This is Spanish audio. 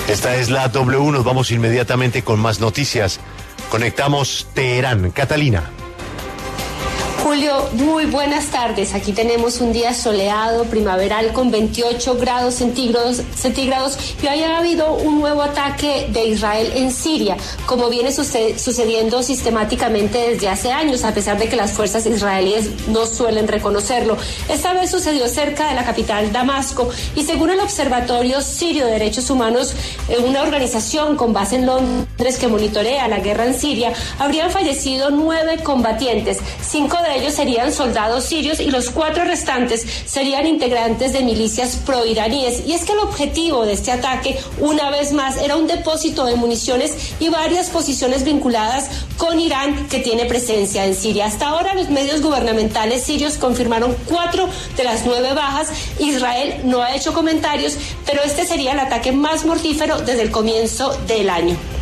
Esta es la W, nos vamos inmediatamente con más noticias. Conectamos Teherán. Catalina. Julio, muy buenas tardes. Aquí tenemos un día soleado, primaveral, con 28 grados centígrados y hoy ha habido un nuevo ataque de Israel en Siria, como viene sucediendo sistemáticamente desde hace años, a pesar de que las fuerzas israelíes no suelen reconocerlo. Esta vez sucedió cerca de la capital, Damasco, y según el Observatorio Sirio de Derechos Humanos, una organización con base en Londres que monitorea la guerra en Siria, habrían fallecido 9 combatientes, 5 de ellos serían soldados sirios y los 4 restantes serían integrantes de milicias proiraníes. Y es que el objetivo de este ataque, una vez más, era un depósito de municiones y varias posiciones vinculadas con Irán que tiene presencia en Siria. Hasta ahora los medios gubernamentales sirios confirmaron 4 de las 9 bajas. Israel no ha hecho comentarios, pero este sería el ataque más mortífero desde el comienzo del año.